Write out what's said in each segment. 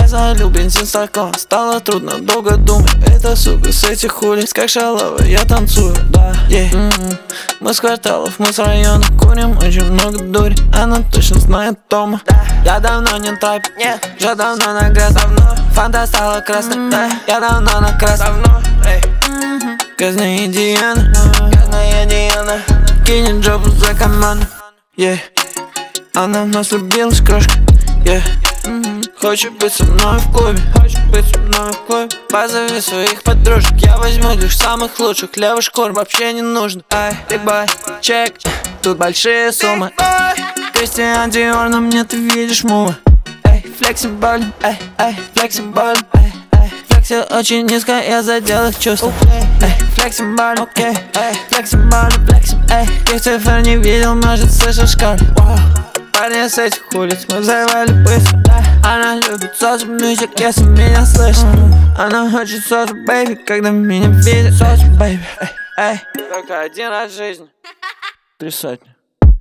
залил бензин стакан, стало трудно долго думать. Это сука с этих улиц, как шалава, я танцую, да, Мы с кварталов, мы с района, курим очень много дури. Она точно знает Тома. Я давно не тайп, нет, уже давно на грязь, давно. Фанта стала красной, да, я давно на красной, давно. Грязная Диана, грязная Диана, кинет жопу за команду, Она в нас влюбилась, крошка, Хочет быть со мной в клубе, хочет быть со мной в клубе. Позови своих подружек, я возьму лишь самых лучших. Левый шкур вообще не нужно. Ай, big boy, чек, тут большие суммы. Кристиан Диор, на мне ты видишь мува. Эй, флексиболь, флексиболь, флексил очень низко, я задел их чувства. Эй, флексиболь, флексиболь, флексиболь, Их цифр не видел, может слышал в школе. Парни с этих улиц мы взорвали быстро. Она любит соус мьюзик, если меня слышит. Она хочет соус, бэйби, когда меня видит. Соус, бэйби, только один раз в жизни 3 сотни.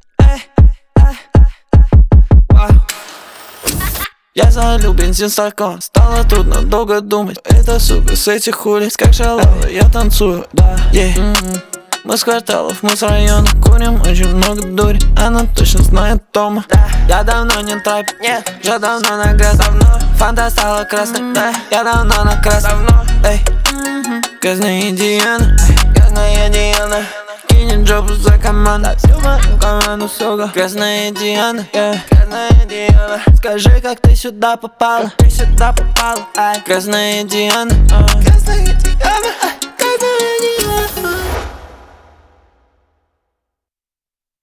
Я залил бензин стакан, стало трудно долго думать. Это сука с этих улиц, как шалава, я танцую, да, Мы с кварталов, мы с района, курим очень много дури. Она точно знает Тома. Я давно не тайп, нет, уже давно на грязь, давно. Фанта стала красной, да, я давно на красной, давно. Грязная Диана, грязная Диана, кинет жопу за команду, всю мою команду, сука. Грязная Диана, грязная Диана, скажи, как ты сюда попала, Грязная Диана, грязная Диана.